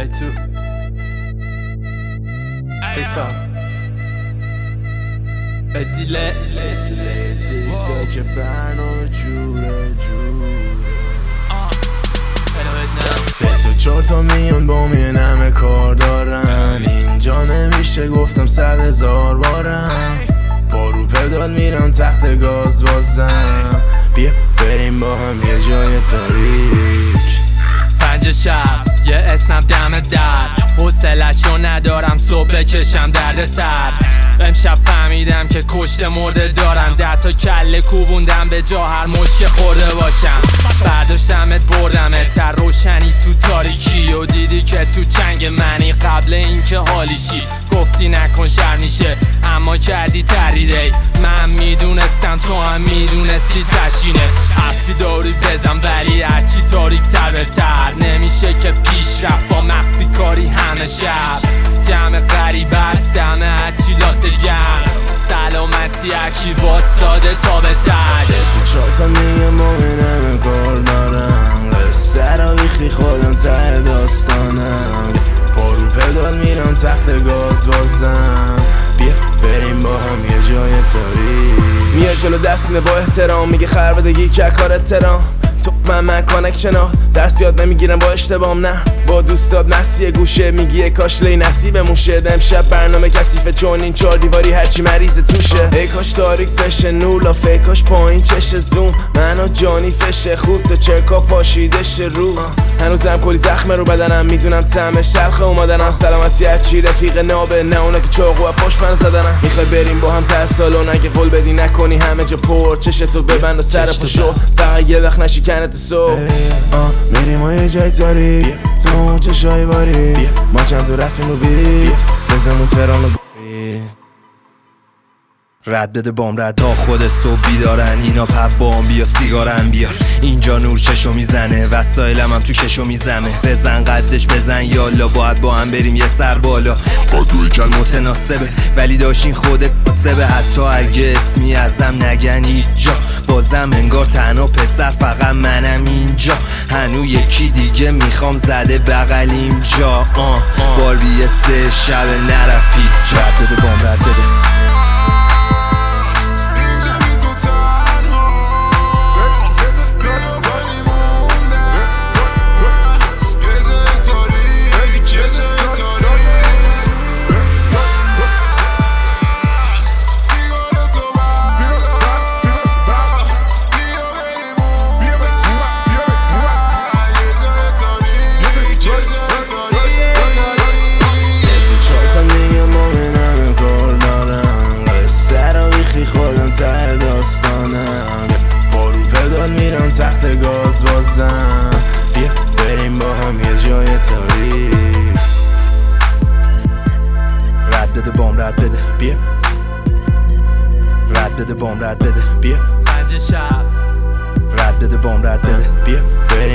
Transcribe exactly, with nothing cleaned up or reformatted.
Hey تو TikTok بزیله بزیله تیکتاک که برنامه جوره جوره سه تا چهار تا میان با می نمه کار دارن. اینجا نمیشه گفتم صد هزار بارم. با رو پدال میرم تخت گاز بازم. بیا بریم با هم یه جای تاریک. پنج شب یه اسنم دم در حوصله‌شو ندارم صبح بکشم درد سر. امشب فهمیدم که کشته مرده دارم. ده تا کله کوبوندم به جا هر مشک خورده باشم. برداشتمت بردمت تر روشنی تو تاریکی و دیدی که تو چنگ منی قبل اینکه حالیشی. گفتی نکن شر میشه اما کردی تریدی. من میدونستم تو هم میدونستی تشینه. حرفی داری بزن ولی هرچی تاریک تر بهتر. نمیشه که پیش رفت با مخفی کاری همه شب. جمع غریب است همه هرچی لاته گرم. سلامتی اکی واساده تا به تش. سه تا چهار تا میگه مومنم کار دارم. قصه را بیخی خودم ته داستانم. با رو پدال میرم تخت گاز بازم. بیا بریم با هم یه جای تاریک. میاد جلو دست میده با احترام. میگه خر بدگی که کار اترام. تو من من کانکشن ها درس یاد نمیگیرم با اشتبام. نه با دوستات نسیه گوشه میگی کاش لی نصیب موشه. امشب برنامه کثیفه چون این چار دیواری هرچی مریض توشه. ای کاش تاریک بشه نولا فیکاش پایین چشه زوم. منو جانی فشه خوب تا چرکا پاشیده شه رو. هنوزم کلی زخمه رو بدنم میدونم طعمش تلخه اومدنم. سلامتی هرچی رفیق نابه نه اونا که چاقو پشت من زدنم. میخوای بریم با هم ته سالن اگه قول بدی نکنی همه جا پر. چشتو ببند و سر پاشو فقط یه وقت نشی کنت صبح. میریم ما یه جای تاریک تو چشای باری. ما چند تو رفتیم رو بیت بزمون ترانو رد بده بام رد تا خود صبح بیدارن. اینا پب بام بیا سیگارم بیار. اینجا نور چشو میزنه وسایلم هم تو کشو میزمه. بزن قدش بزن یالا باید با هم بریم یه سر بالا. قدوی کل متناسبه ولی داشین خودت کاسبه. حتی اگه اسمی ازم نگن اینجا بازم انگار تنها پسر فقط منم اینجا. هنو یکی دیگه میخوام زده بغل اینجا. آه بار بیه سه شب نرفید رد بده بام رد بده. میرم تخت گاز بازم. بیا بریم با هم یه جای تاریک. رد بده بام رد بده. بیا رد بده بام رد بده. بیا پنج شب رد بده بام رد بده. بیا بریم